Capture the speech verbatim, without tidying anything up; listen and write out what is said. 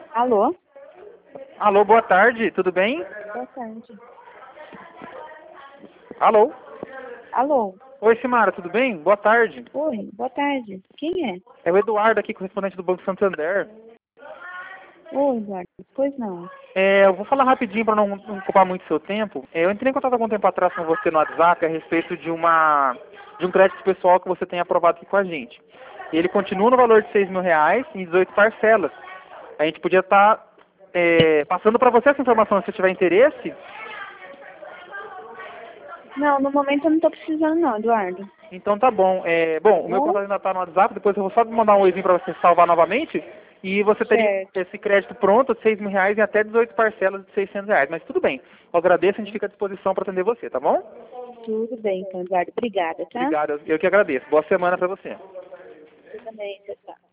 Alô? Alô, boa tarde, tudo bem? Boa tarde. Alô? Alô? Oi, Simara, tudo bem? Boa tarde. Oi, boa tarde. Quem é? É o Eduardo aqui, correspondente do Banco Santander. Oi, Eduardo. Pois não. É, eu vou falar rapidinho para não, não ocupar muito seu tempo. É, eu entrei em contato há algum tempo atrás com você no WhatsApp a respeito de uma de um crédito pessoal que você tem aprovado aqui com a gente. Ele continua no valor de seis mil reais em dezoito parcelas. A gente podia estar é, passando para você essa informação se tiver interesse. Não, no momento eu não tô precisando não, Eduardo. Então tá bom. É, bom, o meu Bom? contato ainda está no WhatsApp, depois eu vou só mandar um oizinho para você salvar novamente. E você teria Certo. esse crédito pronto de seis mil reais em até dezoito parcelas de seiscentos reais. Mas tudo bem. Eu agradeço, a gente fica à disposição para atender você, tá bom? Tudo bem, então, Eduardo. Obrigada, tá? Obrigado, eu que agradeço. Boa semana para você. Você também, tchau, tchau.